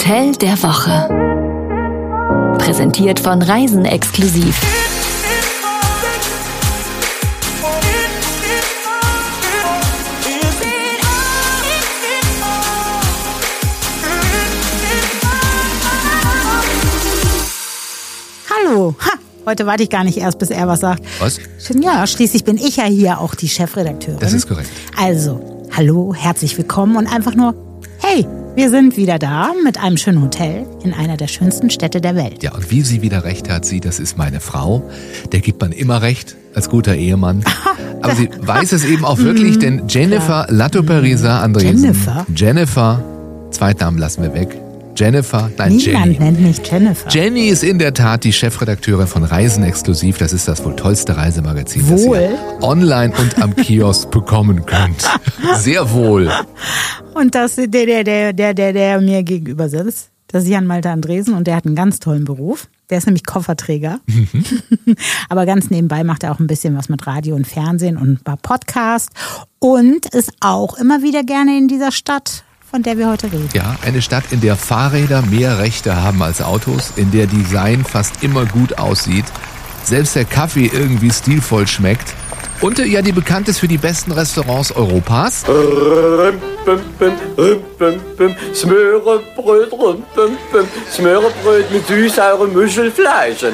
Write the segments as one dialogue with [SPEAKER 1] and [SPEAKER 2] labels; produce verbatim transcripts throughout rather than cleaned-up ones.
[SPEAKER 1] Hotel der Woche. Präsentiert von Reisen exklusiv.
[SPEAKER 2] Hallo. Ha, heute warte ich gar nicht erst, bis er was sagt.
[SPEAKER 3] Was?
[SPEAKER 2] Ja, schließlich bin ich ja hier auch die Chefredakteurin.
[SPEAKER 3] Das ist korrekt.
[SPEAKER 2] Also, hallo, herzlich willkommen und einfach nur, hey, wir sind wieder da mit einem schönen Hotel in einer der schönsten Städte der Welt.
[SPEAKER 3] Ja, und wie sie wieder recht hat, sie, das ist meine Frau. Der gibt man immer recht, als guter Ehemann. Aber sie weiß es eben auch wirklich, denn Jennifer Lattoparisa Andresen.
[SPEAKER 2] Jennifer?
[SPEAKER 3] Jennifer, Zweitnamen lassen wir weg. Jennifer, nein,
[SPEAKER 2] Niemand
[SPEAKER 3] Jenny.
[SPEAKER 2] nennt mich Jennifer.
[SPEAKER 3] Jenny ist in der Tat die Chefredakteurin von Reisen exklusiv. Das ist das wohl tollste Reisemagazin, das
[SPEAKER 2] Wohl?
[SPEAKER 3] ihr online und am Kiosk bekommen könnt. Sehr wohl.
[SPEAKER 2] Und das der, der, der, der, der, der mir gegenüber sitzt, das ist Jan Malte Andresen und der hat einen ganz tollen Beruf. Der ist nämlich Kofferträger. Mhm. Aber ganz nebenbei macht er auch ein bisschen was mit Radio und Fernsehen und ein paar Podcasts und ist auch immer wieder gerne in dieser Stadt, von der wir heute reden.
[SPEAKER 3] Ja, eine Stadt, in der Fahrräder mehr Rechte haben als Autos, in der Design fast immer gut aussieht, selbst der Kaffee irgendwie stilvoll schmeckt und ja, die bekannt ist für die besten Restaurants Europas.
[SPEAKER 4] Smørrebrød, Smørrebrød mit süß-saurem Muschelfleisch.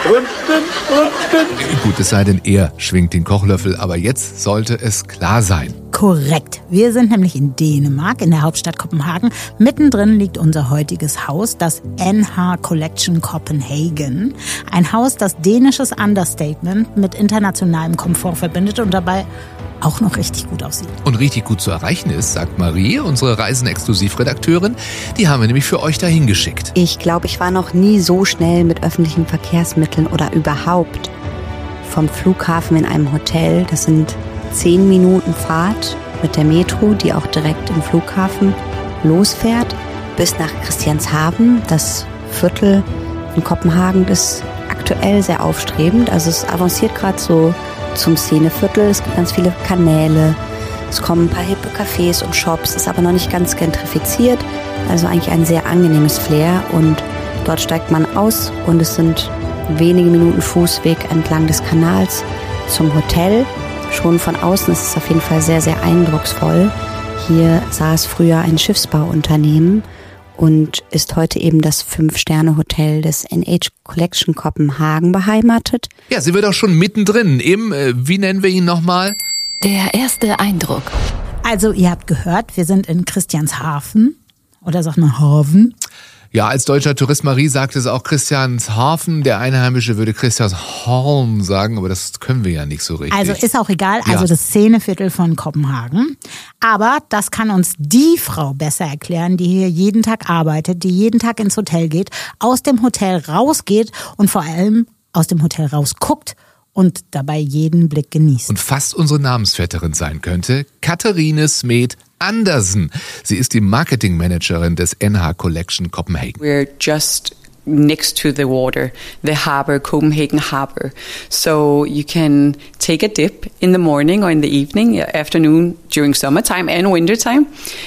[SPEAKER 3] Gut, es sei denn, er schwingt den Kochlöffel, aber jetzt sollte es klar sein.
[SPEAKER 2] Korrekt. Wir sind nämlich in Dänemark, in der Hauptstadt Kopenhagen. Mittendrin liegt unser heutiges Haus, das N H Collection Copenhagen. Ein Haus, das dänisches Understatement mit internationalem Komfort verbindet und dabei auch noch richtig gut aussieht.
[SPEAKER 3] Und richtig gut zu erreichen ist, sagt Marie, unsere Reisen-Exklusiv-Redakteurin. Die haben wir nämlich für euch dahin geschickt.
[SPEAKER 5] Ich glaube, ich war noch nie so schnell mit öffentlichen Verkehrsmitteln oder überhaupt vom Flughafen in einem Hotel. Das sind zehn Minuten Fahrt mit der Metro, die auch direkt im Flughafen losfährt, bis nach Christianshavn. Das Viertel in Kopenhagen ist aktuell sehr aufstrebend. Also es avanciert gerade so zum Szeneviertel. Es gibt ganz viele Kanäle. Es kommen ein paar hippe Cafés und Shops, ist aber noch nicht ganz gentrifiziert. Also eigentlich ein sehr angenehmes Flair. Und dort steigt man aus und es sind wenige Minuten Fußweg entlang des Kanals zum Hotel. Schon von außen ist es auf jeden Fall sehr, sehr eindrucksvoll. Hier saß früher ein Schiffsbauunternehmen und ist heute eben das Fünf-Sterne-Hotel des N H Collection Kopenhagen beheimatet.
[SPEAKER 3] Ja, sie wird auch schon mittendrin im, äh, wie nennen wir ihn nochmal?
[SPEAKER 1] Der erste Eindruck.
[SPEAKER 2] Also ihr habt gehört, wir sind in Christianshavn. Oder sagt man Hafen?
[SPEAKER 3] Ja, als deutscher Tourist Marie sagt es auch Christianshavn. Der Einheimische würde Christianshorn sagen, aber das können wir ja nicht so richtig.
[SPEAKER 2] Also ist auch egal,
[SPEAKER 3] Ja.
[SPEAKER 2] also das Szeneviertel von Kopenhagen. Aber das kann uns die Frau besser erklären, die hier jeden Tag arbeitet, die jeden Tag ins Hotel geht, aus dem Hotel rausgeht und vor allem aus dem Hotel rausguckt und dabei jeden Blick genießt.
[SPEAKER 3] Und fast unsere Namensvetterin sein könnte, Katharine Smed Andersen. Sie ist die Marketingmanagerin des N H Collection Copenhagen.
[SPEAKER 6] We're just next to the water, the harbor, Copenhagen Harbor. So you can take a dip in the morning or in the evening, afternoon, during summertime and wintertime.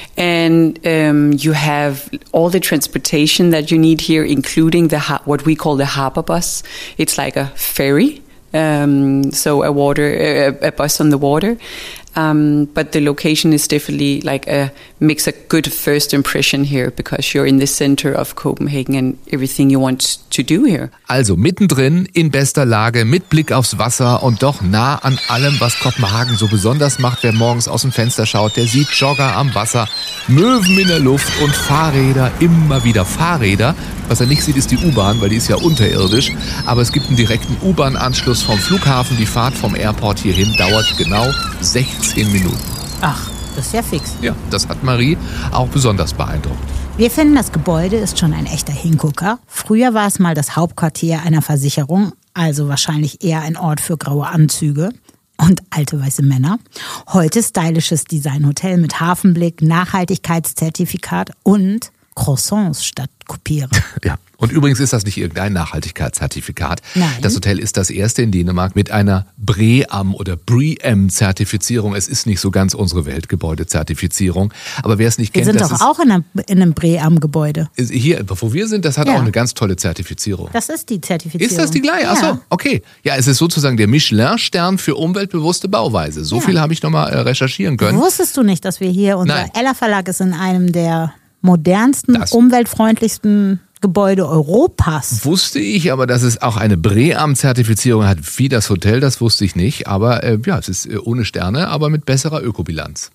[SPEAKER 6] And um, you have all the transportation that you need here, including the what we call the harbor bus. It's like a ferry. Um, so a water, a, a bus on the water. Um, but the location is definitely like a makes a good first impression here because you're in the center of Copenhagen and everything you want to do here.
[SPEAKER 3] Also mittendrin, in bester Lage, mit Blick aufs Wasser und doch nah an allem, was Kopenhagen so besonders macht. Wer morgens aus dem Fenster schaut, der sieht Jogger am Wasser, Möwen in der Luft und Fahrräder, immer wieder Fahrräder. Was er nicht sieht, ist die U-Bahn, weil die ist ja unterirdisch. Aber es gibt einen direkten U-Bahn-Anschluss vom Flughafen. Die Fahrt vom Airport hierhin dauert genau sechzehn Minuten.
[SPEAKER 2] Ach, das ist ja fix.
[SPEAKER 3] Ja, das hat Marie auch besonders beeindruckt.
[SPEAKER 2] Wir finden, das Gebäude ist schon ein echter Hingucker. Früher war es mal das Hauptquartier einer Versicherung, also wahrscheinlich eher ein Ort für graue Anzüge und alte weiße Männer. Heute stylisches Designhotel mit Hafenblick, Nachhaltigkeitszertifikat und Croissants statt Kopieren.
[SPEAKER 3] Ja, und übrigens ist das nicht irgendein Nachhaltigkeitszertifikat.
[SPEAKER 2] Nein.
[SPEAKER 3] Das Hotel ist das erste in Dänemark mit einer BREEAM oder BREEAM-Zertifizierung. Es ist nicht so ganz unsere Weltgebäude-Zertifizierung. Aber wer es nicht
[SPEAKER 2] wir
[SPEAKER 3] kennt,
[SPEAKER 2] sind
[SPEAKER 3] das
[SPEAKER 2] doch
[SPEAKER 3] ist
[SPEAKER 2] auch in einem, in einem BREEAM-Gebäude.
[SPEAKER 3] hier, wo wir sind, das hat
[SPEAKER 2] Ja.
[SPEAKER 3] auch eine ganz tolle Zertifizierung.
[SPEAKER 2] Das ist die Zertifizierung.
[SPEAKER 3] Ist das die gleiche? Achso,
[SPEAKER 2] Ja.
[SPEAKER 3] okay. Ja, es ist sozusagen der Michelin-Stern für umweltbewusste Bauweise. So
[SPEAKER 2] Ja.
[SPEAKER 3] viel habe ich nochmal äh, recherchieren können.
[SPEAKER 2] Wusstest du nicht, dass wir hier, unser
[SPEAKER 3] Nein.
[SPEAKER 2] Ella Verlag ist in einem der modernsten,
[SPEAKER 3] Das-
[SPEAKER 2] umweltfreundlichsten Gebäude Europas.
[SPEAKER 3] Wusste ich, aber dass es auch eine BREEAM-Zertifizierung hat, wie das Hotel, das wusste ich nicht. Aber äh, ja, es ist äh, ohne Sterne, aber mit besserer Ökobilanz.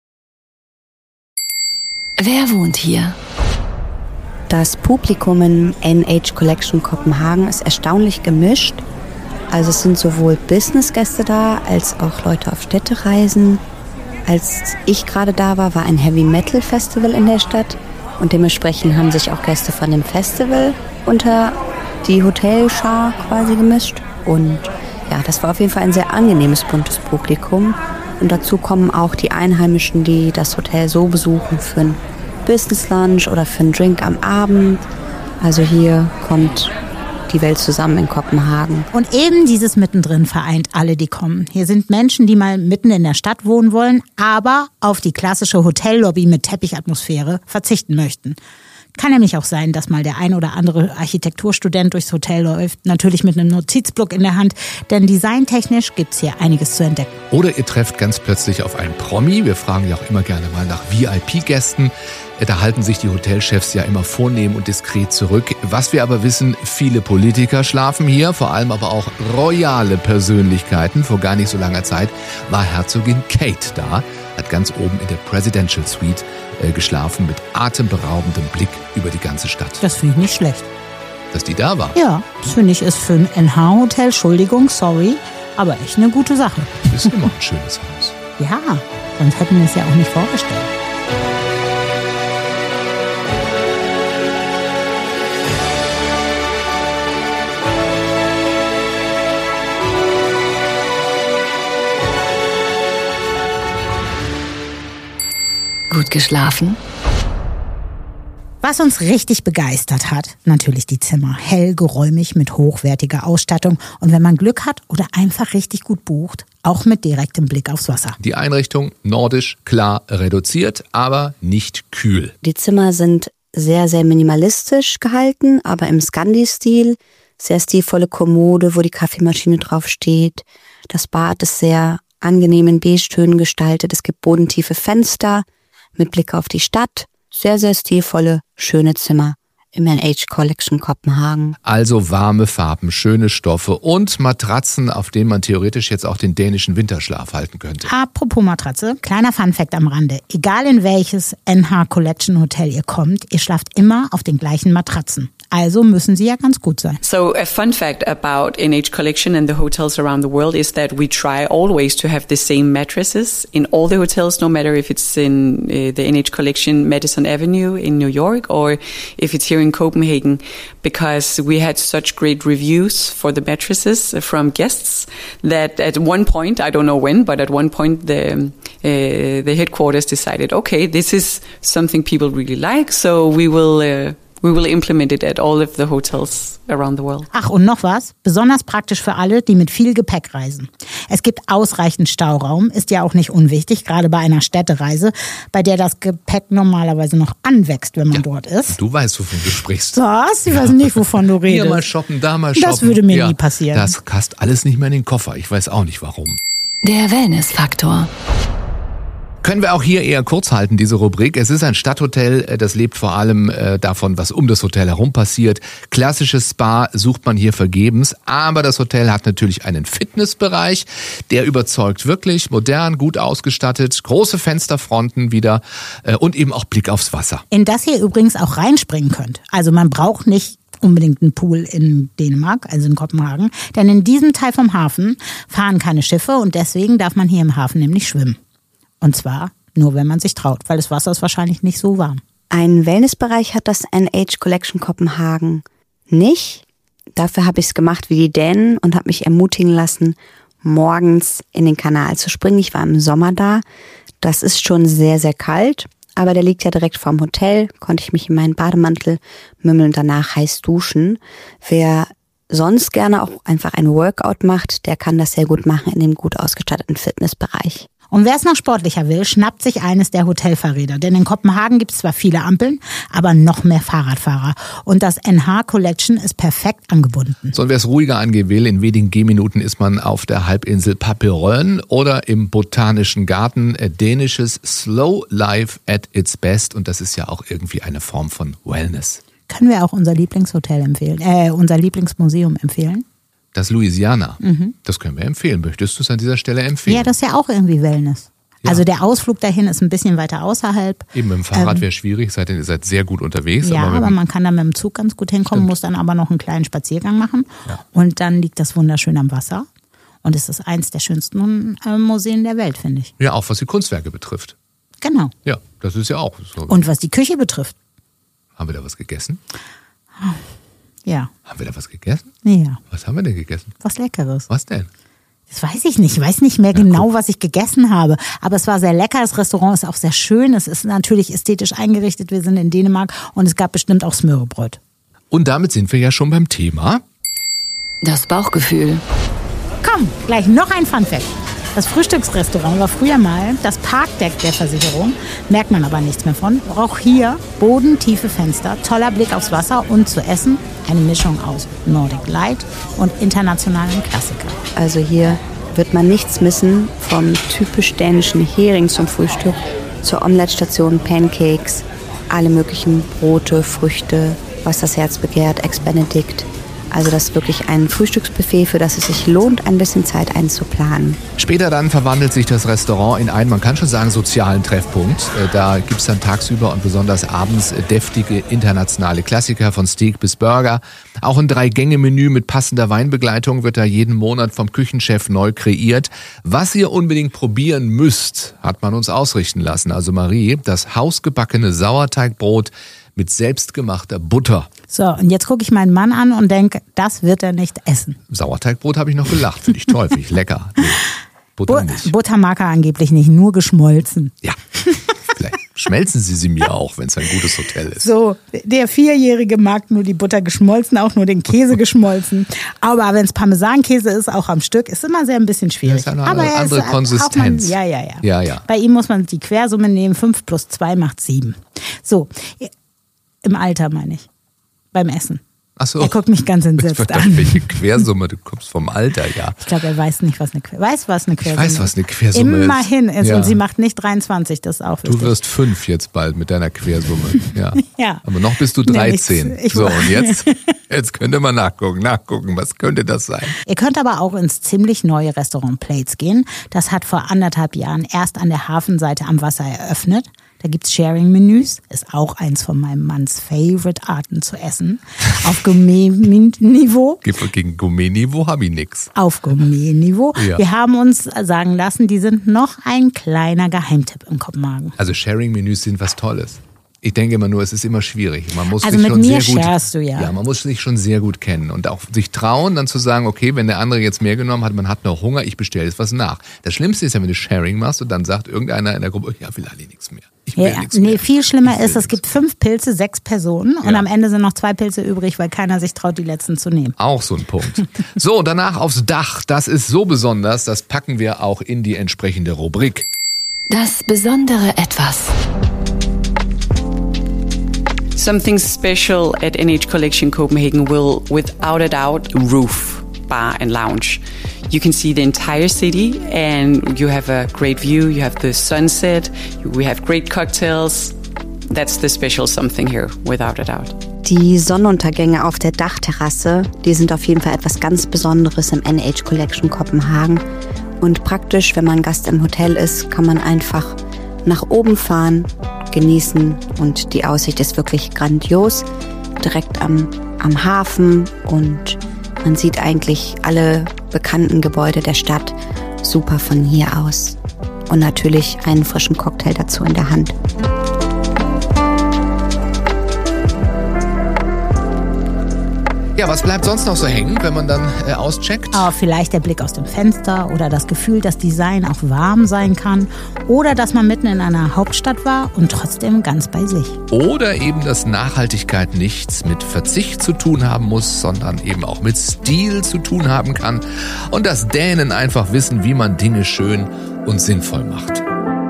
[SPEAKER 1] Wer wohnt hier?
[SPEAKER 5] Das Publikum im N H Collection Kopenhagen ist erstaunlich gemischt. Also es sind sowohl Businessgäste da, als auch Leute auf Städtereisen. Als ich gerade da war, war ein Heavy Metal Festival in der Stadt. Und dementsprechend haben sich auch Gäste von dem Festival unter die Hotelschar quasi gemischt. Und ja, das war auf jeden Fall ein sehr angenehmes, buntes Publikum. Und dazu kommen auch die Einheimischen, die das Hotel so besuchen für ein Business Lunch oder für einen Drink am Abend. Also hier kommt die Welt zusammen in Kopenhagen.
[SPEAKER 2] Und eben dieses Mittendrin vereint alle, die kommen. Hier sind Menschen, die mal mitten in der Stadt wohnen wollen, aber auf die klassische Hotellobby mit Teppichatmosphäre verzichten möchten. Kann nämlich auch sein, dass mal der ein oder andere Architekturstudent durchs Hotel läuft, natürlich mit einem Notizblock in der Hand, denn designtechnisch gibt's hier einiges zu entdecken.
[SPEAKER 3] Oder ihr trefft ganz plötzlich auf einen Promi. Wir fragen ja auch immer gerne mal nach V I P-Gästen. Da halten sich die Hotelchefs ja immer vornehm und diskret zurück. Was wir aber wissen, viele Politiker schlafen hier, vor allem aber auch royale Persönlichkeiten. Vor gar nicht so langer Zeit war Herzogin Kate da, hat ganz oben in der Presidential Suite äh, geschlafen mit atemberaubendem Blick über die ganze Stadt.
[SPEAKER 2] Das finde ich nicht schlecht.
[SPEAKER 3] Dass die da war,
[SPEAKER 2] Ja, das finde ich ist für ein N H-Hotel, Entschuldigung, sorry, aber echt eine gute Sache.
[SPEAKER 3] ist immer ein schönes Haus.
[SPEAKER 2] Ja, sonst hätten wir es ja auch nicht vorgestellt.
[SPEAKER 1] Gut geschlafen?
[SPEAKER 2] Was uns richtig begeistert hat, natürlich die Zimmer. Hell, geräumig, mit hochwertiger Ausstattung. Und wenn man Glück hat oder einfach richtig gut bucht, auch mit direktem Blick aufs Wasser.
[SPEAKER 3] Die Einrichtung nordisch, klar reduziert, aber nicht kühl.
[SPEAKER 5] Die Zimmer sind sehr, sehr minimalistisch gehalten, aber im Scandi-Stil. Sehr stilvolle Kommode, wo die Kaffeemaschine drauf steht. Das Bad ist sehr angenehm in Beige-Tönen gestaltet. Es gibt bodentiefe Fenster mit Blick auf die Stadt. Sehr, sehr stilvolle, schöne Zimmer im N H Collection Kopenhagen.
[SPEAKER 3] Also warme Farben, schöne Stoffe und Matratzen, auf denen man theoretisch jetzt auch den dänischen Winterschlaf halten könnte.
[SPEAKER 2] Apropos Matratze, kleiner Funfact am Rande. Egal in welches N H Collection Hotel ihr kommt, ihr schlaft immer auf den gleichen Matratzen. Also müssen sie ja ganz gut sein.
[SPEAKER 6] So a fun fact about N H Collection and the hotels around the world is that we try always to have the same mattresses in all the hotels, no matter if it's in uh, the N H Collection Madison Avenue in New York or if it's here in Copenhagen, because we had such great reviews for the mattresses from guests that at one point, I don't know when, but at one point the uh, the headquarters decided, okay, this is something people really like, so we will uh, We will implement it at all of the hotels around the world.
[SPEAKER 2] Ach, und noch was, besonders praktisch für alle, die mit viel Gepäck reisen. Es gibt ausreichend Stauraum, ist ja auch nicht unwichtig, gerade bei einer Städtereise, bei der das Gepäck normalerweise noch anwächst, wenn man ja, dort ist.
[SPEAKER 3] Du weißt, wovon du sprichst.
[SPEAKER 2] Was? Ich weiß nicht, wovon du redest.
[SPEAKER 3] Hier mal shoppen, da mal shoppen.
[SPEAKER 2] Das würde mir
[SPEAKER 3] ja,
[SPEAKER 2] nie passieren.
[SPEAKER 3] Das passt alles nicht mehr in den Koffer. Ich weiß auch nicht, warum.
[SPEAKER 1] Der Wellness-Faktor.
[SPEAKER 3] Können wir auch hier eher kurz halten, diese Rubrik. Es ist ein Stadthotel, das lebt vor allem davon, was um das Hotel herum passiert. Klassisches Spa sucht man hier vergebens, aber das Hotel hat natürlich einen Fitnessbereich, der überzeugt wirklich, modern, gut ausgestattet, große Fensterfronten wieder und eben auch Blick aufs Wasser.
[SPEAKER 2] In das ihr übrigens auch reinspringen könnt. Also man braucht nicht unbedingt einen Pool in Dänemark, also in Kopenhagen, denn in diesem Teil vom Hafen fahren keine Schiffe und deswegen darf man hier im Hafen nämlich schwimmen. Und zwar nur, wenn man sich traut, weil das Wasser ist wahrscheinlich nicht so warm.
[SPEAKER 5] Einen Wellnessbereich hat das N H Collection Kopenhagen nicht. Dafür habe ich es gemacht wie die Dänen und habe mich ermutigen lassen, morgens in den Kanal zu springen. Ich war im Sommer da. Das ist schon sehr, sehr kalt, aber der liegt ja direkt vorm Hotel. Konnte ich mich in meinen Bademantel mümmeln und danach heiß duschen. Wer sonst gerne auch einfach ein Workout macht, der kann das sehr gut machen in dem gut ausgestatteten Fitnessbereich.
[SPEAKER 2] Und wer es noch sportlicher will, schnappt sich eines der Hotelfahrräder. Denn in Kopenhagen gibt es zwar viele Ampeln, aber noch mehr Fahrradfahrer. Und das N H Collection ist perfekt angebunden.
[SPEAKER 3] So, und wer es ruhiger angehen will, in wenigen Gehminuten ist man auf der Halbinsel Papillon oder im Botanischen Garten. Dänisches Slow Life at its best. Und das ist ja auch irgendwie eine Form von Wellness.
[SPEAKER 2] Können wir auch unser Lieblingshotel empfehlen, äh, unser Lieblingsmuseum empfehlen?
[SPEAKER 3] Das Louisiana, mhm. das können wir empfehlen. Möchtest du es an dieser Stelle empfehlen?
[SPEAKER 2] Ja, das ist ja auch irgendwie Wellness. Ja. Also der Ausflug dahin ist ein bisschen weiter außerhalb.
[SPEAKER 3] Eben mit dem Fahrrad ähm, wäre schwierig, seid ihr seid sehr gut unterwegs.
[SPEAKER 2] Ja,
[SPEAKER 3] aber,
[SPEAKER 2] aber man kann da mit dem Zug ganz gut hinkommen, Stimmt. muss dann aber noch einen kleinen Spaziergang machen. Ja. Und dann liegt das wunderschön am Wasser. Und es ist eins der schönsten äh, Museen der Welt, finde ich.
[SPEAKER 3] Ja, auch was die Kunstwerke betrifft.
[SPEAKER 2] Genau.
[SPEAKER 3] Ja, das ist ja auch so.
[SPEAKER 2] Und was die Küche betrifft.
[SPEAKER 3] Haben wir da was gegessen?
[SPEAKER 2] Ja.
[SPEAKER 3] Haben wir da was gegessen?
[SPEAKER 2] Ja.
[SPEAKER 3] Was haben wir denn gegessen?
[SPEAKER 2] Was Leckeres.
[SPEAKER 3] Was denn?
[SPEAKER 2] Das weiß ich nicht. Ich weiß nicht mehr genau, was ich gegessen habe. Aber es war sehr lecker. Das Restaurant ist auch sehr schön. Es ist natürlich ästhetisch eingerichtet. Wir sind in Dänemark und es gab bestimmt auch Smørrebrød.
[SPEAKER 3] Und damit sind wir ja schon beim Thema.
[SPEAKER 1] Das Bauchgefühl.
[SPEAKER 2] Komm, gleich noch ein Funfact. Das Frühstücksrestaurant war früher mal das Parkdeck der Versicherung, merkt man aber nichts mehr von. Auch hier bodentiefe Fenster, toller Blick aufs Wasser und zu essen eine Mischung aus Nordic Light und internationalen Klassiker.
[SPEAKER 5] Also hier wird man nichts missen, vom typisch dänischen Hering zum Frühstück zur Omelettstation, Pancakes, alle möglichen Brote, Früchte, was das Herz begehrt, Eggs Benedict. Also das ist wirklich ein Frühstücksbuffet, für das es sich lohnt, ein bisschen Zeit einzuplanen.
[SPEAKER 3] Später dann verwandelt sich das Restaurant in einen, man kann schon sagen, sozialen Treffpunkt. Da gibt es dann tagsüber und besonders abends deftige internationale Klassiker von Steak bis Burger. Auch ein Drei-Gänge-Menü mit passender Weinbegleitung wird da jeden Monat vom Küchenchef neu kreiert. Was ihr unbedingt probieren müsst, hat man uns ausrichten lassen. Also Marie, das hausgebackene Sauerteigbrot mit selbstgemachter Butter.
[SPEAKER 2] So, und jetzt gucke ich meinen Mann an und denke, das wird er nicht essen.
[SPEAKER 3] Sauerteigbrot habe ich noch gelacht, finde ich toll, finde ich lecker. Nee, Butter nicht.
[SPEAKER 2] Butter mag er angeblich nicht, nur geschmolzen.
[SPEAKER 3] Ja, vielleicht schmelzen Sie sie mir auch, wenn es ein gutes Hotel ist.
[SPEAKER 2] So, der Vierjährige mag nur die Butter geschmolzen, auch nur den Käse geschmolzen. Aber wenn es Parmesankäse ist, auch am Stück, ist immer sehr ein bisschen schwierig.
[SPEAKER 3] Das ist eine
[SPEAKER 2] Aber
[SPEAKER 3] andere, andere
[SPEAKER 2] ist,
[SPEAKER 3] Konsistenz.
[SPEAKER 2] Man, ja, ja, ja,
[SPEAKER 3] ja, ja.
[SPEAKER 2] Bei ihm muss man die Quersumme nehmen, fünf plus zwei macht sieben. So, im Alter meine ich, beim Essen.
[SPEAKER 3] Ach so.
[SPEAKER 2] Er guckt mich ganz entsetzt
[SPEAKER 3] ich
[SPEAKER 2] an.
[SPEAKER 3] Welche Quersumme? Du kommst vom Alter, ja.
[SPEAKER 2] Ich glaube, er weiß nicht, was eine Quersumme ist. Weiß, was eine Quersumme ist.
[SPEAKER 3] Ich weiß, was eine Quersumme ist.
[SPEAKER 2] Immerhin ist.
[SPEAKER 3] Ja.
[SPEAKER 2] Und sie macht nicht dreiundzwanzig, das ist auch wichtig.
[SPEAKER 3] Du wirst fünf jetzt bald mit deiner Quersumme. Ja.
[SPEAKER 2] Ja.
[SPEAKER 3] Aber noch bist du dreizehn.
[SPEAKER 2] Nee, ich, ich
[SPEAKER 3] so, und jetzt, jetzt könnt ihr mal nachgucken, nachgucken, was könnte das sein?
[SPEAKER 2] Ihr könnt aber auch ins ziemlich neue Restaurant Plates gehen. Das hat vor anderthalb Jahren erst an der Hafenseite am Wasser eröffnet. Da gibt's Sharing-Menüs, ist auch eins von meinem Manns Favorite-Arten zu essen. Auf Gourmet-Niveau.
[SPEAKER 3] Gegen Gourmet-Niveau habe ich nix.
[SPEAKER 2] Auf Gourmet-Niveau.
[SPEAKER 3] Ja.
[SPEAKER 2] Wir haben uns sagen lassen, die sind noch ein kleiner Geheimtipp in Kopenhagen.
[SPEAKER 3] Also Sharing-Menüs sind was Tolles. Ich denke immer nur, es ist immer schwierig. Man muss
[SPEAKER 2] also
[SPEAKER 3] sich
[SPEAKER 2] mit
[SPEAKER 3] schon
[SPEAKER 2] mir
[SPEAKER 3] sehr gut,
[SPEAKER 2] sharest du ja.
[SPEAKER 3] Ja, man muss sich schon sehr gut kennen und auch sich trauen, dann zu sagen, okay, wenn der andere jetzt mehr genommen hat, man hat noch Hunger, ich bestelle jetzt was nach. Das Schlimmste ist ja, wenn du Sharing machst und dann sagt irgendeiner in der Gruppe, ja, will alle nichts mehr. Ich will
[SPEAKER 2] ja,
[SPEAKER 3] nichts
[SPEAKER 2] nee,
[SPEAKER 3] mehr.
[SPEAKER 2] viel schlimmer ist, es
[SPEAKER 3] nichts.
[SPEAKER 2] gibt fünf Pilze, sechs Personen und
[SPEAKER 3] Ja.
[SPEAKER 2] am Ende sind noch zwei Pilze übrig, weil keiner sich traut, die letzten zu nehmen.
[SPEAKER 3] Auch so ein Punkt. So, danach aufs Dach. Das ist so besonders, das packen wir auch in die entsprechende Rubrik.
[SPEAKER 1] Das besondere Etwas.
[SPEAKER 6] Something special at N H Collection Copenhagen will, without a doubt, roof, bar and lounge. You can see the entire city and you have a great view. You have the sunset. We have great cocktails. That's the special something here, without a doubt.
[SPEAKER 5] Die Sonnenuntergänge auf der Dachterrasse, die sind auf jeden Fall etwas ganz Besonderes im N H Collection Kopenhagen. Und praktisch, wenn man Gast im Hotel ist, kann man einfach nach oben fahren, genießen und die Aussicht ist wirklich grandios. Direkt am, am Hafen und man sieht eigentlich alle bekannten Gebäude der Stadt super von hier aus. Und natürlich einen frischen Cocktail dazu in der Hand.
[SPEAKER 3] Ja, was bleibt sonst noch so hängen, wenn man dann äh, auscheckt?
[SPEAKER 2] Aber vielleicht der Blick aus dem Fenster oder das Gefühl, dass Design auch warm sein kann. Oder dass man mitten in einer Hauptstadt war und trotzdem ganz bei sich.
[SPEAKER 3] Oder eben, dass Nachhaltigkeit nichts mit Verzicht zu tun haben muss, sondern eben auch mit Stil zu tun haben kann. Und dass Dänen einfach wissen, wie man Dinge schön und sinnvoll macht.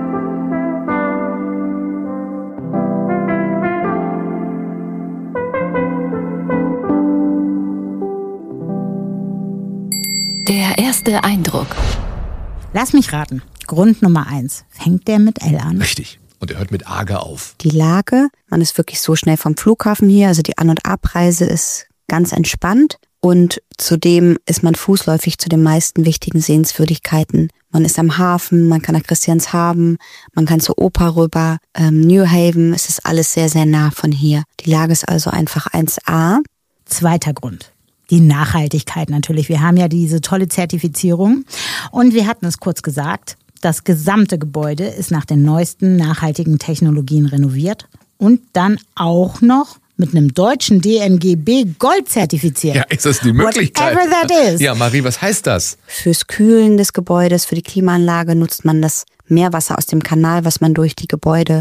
[SPEAKER 1] Der erste Eindruck.
[SPEAKER 2] Lass mich raten. Grund Nummer eins. Fängt der mit L an?
[SPEAKER 3] Richtig. Und er hört mit Arge auf.
[SPEAKER 5] Die Lage, man ist wirklich so schnell vom Flughafen hier, also die An- und Abreise ist ganz entspannt. Und zudem ist man fußläufig zu den meisten wichtigen Sehenswürdigkeiten. Man ist am Hafen, man kann nach Christianshavn, man kann zur Oper rüber, ähm, New Haven, es ist alles sehr, sehr nah von hier. Die Lage ist also einfach eins A.
[SPEAKER 2] Zweiter Grund. Die Nachhaltigkeit natürlich. Wir haben ja diese tolle Zertifizierung und wir hatten es kurz gesagt, das gesamte Gebäude ist nach den neuesten nachhaltigen Technologien renoviert und dann auch noch mit einem deutschen D N G B Gold zertifiziert.
[SPEAKER 3] Ja, ist das die Möglichkeit?
[SPEAKER 2] Whatever that is.
[SPEAKER 3] Ja, Marie, was heißt das?
[SPEAKER 5] Fürs Kühlen des Gebäudes, für die Klimaanlage nutzt man das Meerwasser aus dem Kanal, was man durch die Gebäudewände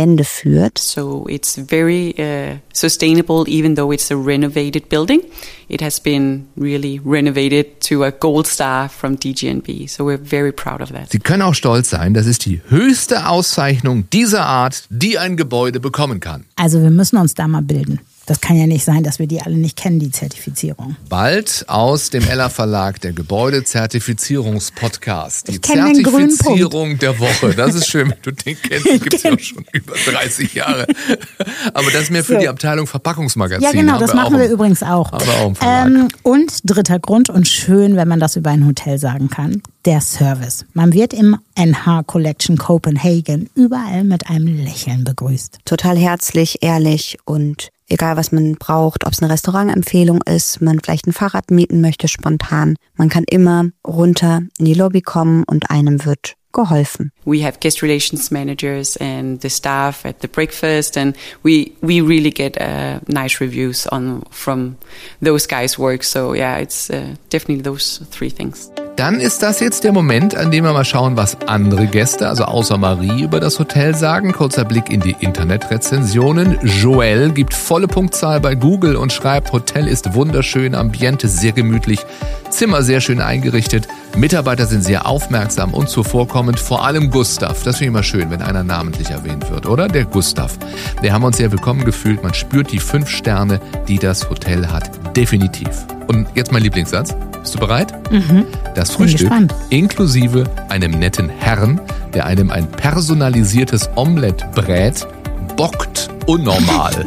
[SPEAKER 5] führt.
[SPEAKER 6] So it's very uh, sustainable, even though it's a renovated building. It has been really renovated to a gold star from D G N B. So we're very proud of that.
[SPEAKER 3] Sie können auch stolz sein, das ist die höchste Auszeichnung dieser Art, die ein Gebäude bekommen kann.
[SPEAKER 2] Also wir müssen uns da mal bilden. Das kann ja nicht sein, dass wir die alle nicht kennen, die Zertifizierung.
[SPEAKER 3] Bald aus dem Ella Verlag der Gebäudezertifizierungspodcast. Die
[SPEAKER 2] Ich kenn den grünen Punkt.
[SPEAKER 3] Zertifizierung der Woche. Das ist schön, wenn du den kennst. Den gibt es ja schon über dreißig Jahre. Aber das ist mehr für
[SPEAKER 2] So.
[SPEAKER 3] die Abteilung Verpackungsmagazin.
[SPEAKER 2] Ja, genau,
[SPEAKER 3] Haben
[SPEAKER 2] das
[SPEAKER 3] wir
[SPEAKER 2] machen
[SPEAKER 3] auch
[SPEAKER 2] wir
[SPEAKER 3] im-
[SPEAKER 2] übrigens auch.
[SPEAKER 3] haben wir auch im Verlag.
[SPEAKER 2] Ähm, und dritter Grund, und schön, wenn man das über ein Hotel sagen kann, der Service. Man wird im N H Collection Copenhagen überall mit einem Lächeln begrüßt.
[SPEAKER 5] Total herzlich, ehrlich und egal was man braucht, ob es eine Restaurantempfehlung ist, man vielleicht ein Fahrrad mieten möchte spontan. Man kann immer runter in die Lobby kommen und einem wird geholfen.
[SPEAKER 6] We have guest relations managers and the staff at the breakfast, and we we really get uh, nice reviews on from those guys' work. So yeah, it's uh, definitely those three things.
[SPEAKER 3] Dann ist das jetzt der Moment, an dem wir mal schauen, was andere Gäste, also außer Marie, über das Hotel sagen. Kurzer Blick in die Internetrezensionen. Joel gibt volle Punktzahl bei Google und schreibt, Hotel ist wunderschön, Ambiente sehr gemütlich, Zimmer sehr schön eingerichtet, Mitarbeiter sind sehr aufmerksam und zuvorkommend, vor allem Gustav. Das finde ich immer schön, wenn einer namentlich erwähnt wird, oder? Der Gustav. Wir haben uns sehr willkommen gefühlt, man spürt die fünf Sterne, die das Hotel hat. Definitiv. Und jetzt mein Lieblingssatz. Bist du bereit? Mhm. Das Frühstück,
[SPEAKER 2] gespannt.
[SPEAKER 3] inklusive einem netten Herrn, der einem ein personalisiertes Omelett brät, bockt unnormal.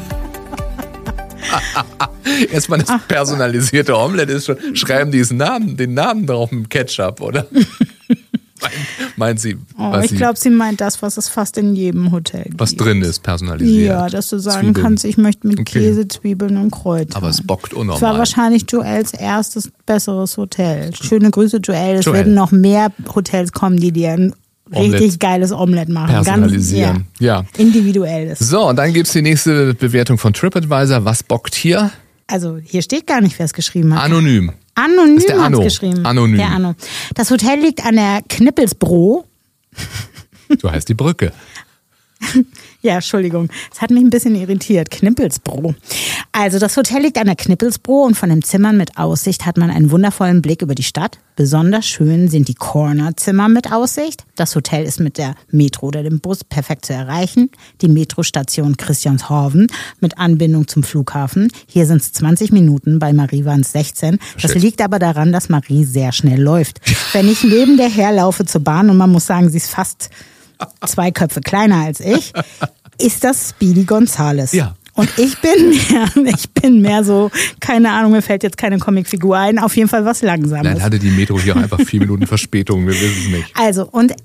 [SPEAKER 3] Erstmal das personalisierte Omelett ist schon, schreiben die es Namen, den Namen drauf mit Ketchup, oder? Meint, meint sie,
[SPEAKER 2] Oh,
[SPEAKER 3] was,
[SPEAKER 2] ich
[SPEAKER 3] sie
[SPEAKER 2] glaube, sie meint das, was es fast in jedem Hotel gibt.
[SPEAKER 3] was drin ist, personalisiert.
[SPEAKER 2] Ja, dass du sagen
[SPEAKER 3] Zwiebeln.
[SPEAKER 2] kannst, ich möchte mit
[SPEAKER 3] Okay.
[SPEAKER 2] Käse, Zwiebeln und Kräutern.
[SPEAKER 3] Aber es bockt
[SPEAKER 2] Das war
[SPEAKER 3] unnormal.
[SPEAKER 2] wahrscheinlich Joels erstes besseres Hotel. Schöne Grüße, Joel. Es
[SPEAKER 3] Joel.
[SPEAKER 2] werden noch mehr Hotels kommen, die dir ein
[SPEAKER 3] Omelett
[SPEAKER 2] richtig geiles Omelett machen.
[SPEAKER 3] personalisieren.
[SPEAKER 2] Ganz,
[SPEAKER 3] Ja.
[SPEAKER 2] ja. Individuelles.
[SPEAKER 3] So, und dann gibt's die nächste Bewertung von TripAdvisor. Was bockt hier?
[SPEAKER 2] Also hier steht gar nicht, wer es geschrieben hat.
[SPEAKER 3] Anonym.
[SPEAKER 2] Anonym
[SPEAKER 3] ist der
[SPEAKER 2] hat's
[SPEAKER 3] Anno.
[SPEAKER 2] geschrieben.
[SPEAKER 3] Anonym.
[SPEAKER 2] Der Anno. Das Hotel liegt an der Knippelsbro.
[SPEAKER 3] So heißt die Brücke.
[SPEAKER 2] Ja, Entschuldigung. Das hat mich ein bisschen irritiert. Knippelsbro. Also das Hotel liegt an der Knippelsbro und von den Zimmern mit Aussicht hat man einen wundervollen Blick über die Stadt. Besonders schön sind die Cornerzimmer mit Aussicht. Das Hotel ist mit der Metro oder dem Bus perfekt zu erreichen. Die Metrostation Christianshavn mit Anbindung zum Flughafen. Hier sind es zwanzig Minuten, bei Marie waren es sechzehn. Das
[SPEAKER 3] Schön.
[SPEAKER 2] liegt aber daran, dass Marie sehr schnell läuft. Wenn ich neben der herlaufe zur Bahn und man muss sagen, sie ist fast zwei Köpfe kleiner als ich, ist das Speedy Gonzales.
[SPEAKER 3] Ja.
[SPEAKER 2] Und ich bin mehr, ich bin mehr so, keine Ahnung, mir fällt jetzt keine Comicfigur ein, auf jeden Fall was Langsames.
[SPEAKER 3] Dann hatte die Metro hier auch einfach vier Minuten Verspätung, wir wissen es nicht.
[SPEAKER 2] Also, und äh,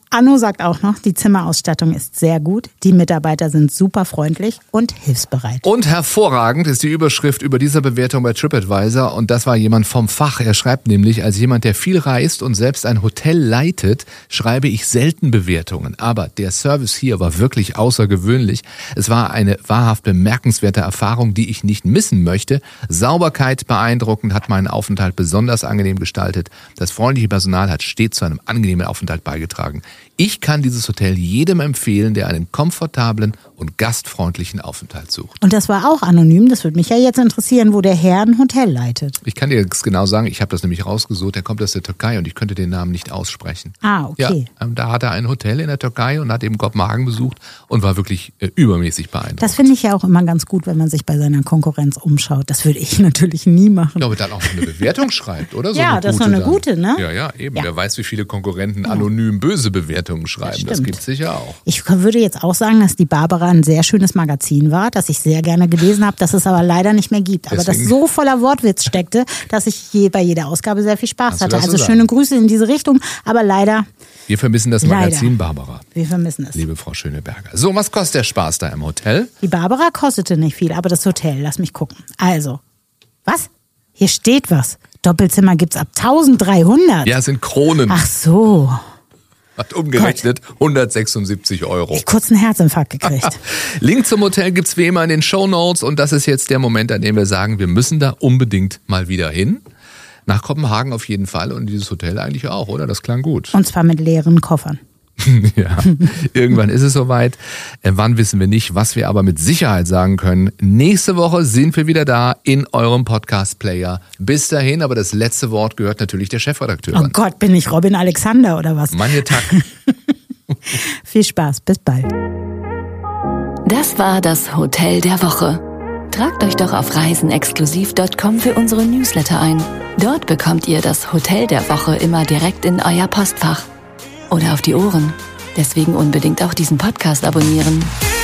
[SPEAKER 2] Anno sagt auch noch, die Zimmerausstattung ist sehr gut, die Mitarbeiter sind super freundlich und hilfsbereit.
[SPEAKER 3] Und hervorragend ist die Überschrift über dieser Bewertung bei TripAdvisor und das war jemand vom Fach. Er schreibt nämlich, als jemand, der viel reist und selbst ein Hotel leitet, schreibe ich selten Bewertungen. Aber der Service hier war wirklich außergewöhnlich. Es war eine wahrhaft bemerkenswerte Erfahrung, die ich nicht missen möchte. Sauberkeit beeindruckend, hat meinen Aufenthalt besonders angenehm gestaltet. Das freundliche Personal hat stets zu einem angenehmen Aufenthalt beigetragen. Ich kann dieses Hotel jedem empfehlen, der einen komfortablen und gastfreundlichen Aufenthalt sucht.
[SPEAKER 2] Und das war auch anonym. Das würde mich ja jetzt interessieren, wo der Herr ein Hotel leitet.
[SPEAKER 3] Ich kann dir das genau sagen, ich habe das nämlich rausgesucht. Der kommt aus der Türkei und ich könnte den Namen nicht aussprechen.
[SPEAKER 2] Ah, okay.
[SPEAKER 3] Ja, da hat er ein Hotel in der Türkei und hat eben Kopenhagen besucht und war wirklich äh, übermäßig beeindruckt.
[SPEAKER 2] Das finde ich ja auch immer ganz gut, wenn man sich bei seiner Konkurrenz umschaut. Das würde ich natürlich nie machen.
[SPEAKER 3] Ich glaube, dann auch noch eine Bewertung schreibt, oder? So
[SPEAKER 2] ja,
[SPEAKER 3] eine
[SPEAKER 2] das ist
[SPEAKER 3] gute
[SPEAKER 2] noch eine
[SPEAKER 3] dann.
[SPEAKER 2] gute, ne?
[SPEAKER 3] Ja, ja, eben.
[SPEAKER 2] Ja.
[SPEAKER 3] Wer weiß, wie viele Konkurrenten anonym böse Bewertungen schreiben. Das, das gibt es sicher auch.
[SPEAKER 2] Ich würde jetzt auch sagen, dass die Barbara ein sehr schönes Magazin war, das ich sehr gerne gelesen habe, das es aber leider nicht mehr gibt. Aber
[SPEAKER 3] Deswegen.
[SPEAKER 2] das so voller Wortwitz steckte, dass ich je, bei jeder Ausgabe sehr viel Spaß
[SPEAKER 3] Kannst du
[SPEAKER 2] hatte.
[SPEAKER 3] das so
[SPEAKER 2] Also
[SPEAKER 3] sagen?
[SPEAKER 2] schöne Grüße in diese Richtung, aber leider,
[SPEAKER 3] Wir vermissen das
[SPEAKER 2] Leider.
[SPEAKER 3] Magazin, Barbara.
[SPEAKER 2] wir vermissen es.
[SPEAKER 3] Liebe Frau Schöneberger. So, was kostet der Spaß da im Hotel?
[SPEAKER 2] Die Barbara kostete nicht viel, aber das Hotel, lass mich gucken. Also, was? Hier steht was. Doppelzimmer gibt's ab dreizehnhundert.
[SPEAKER 3] Ja, es sind Kronen.
[SPEAKER 2] Ach so,
[SPEAKER 3] Hat umgerechnet hundertsechsundsiebzig Euro.
[SPEAKER 2] ich kurz einen Herzinfarkt gekriegt.
[SPEAKER 3] Link zum Hotel gibt's wie immer in den Shownotes und das ist jetzt der Moment, an dem wir sagen, wir müssen da unbedingt mal wieder hin. Nach Kopenhagen auf jeden Fall und dieses Hotel eigentlich auch, oder? Das klang gut.
[SPEAKER 2] Und zwar mit leeren Koffern.
[SPEAKER 3] Ja, irgendwann ist es soweit. Äh, wann wissen wir nicht, was wir aber mit Sicherheit sagen können. Nächste Woche sind wir wieder da in eurem Podcast-Player. Bis dahin, aber das letzte Wort gehört natürlich der Chefredakteurin.
[SPEAKER 2] Oh Gott, bin ich Robin Alexander oder was?
[SPEAKER 3] Manje Tak.
[SPEAKER 2] Viel Spaß, bis bald.
[SPEAKER 1] Das war das Hotel der Woche. Tragt euch doch auf reisenexklusiv Punkt com für unsere Newsletter ein. Dort bekommt ihr das Hotel der Woche immer direkt in euer Postfach. Oder auf die Ohren. Deswegen unbedingt auch diesen Podcast abonnieren.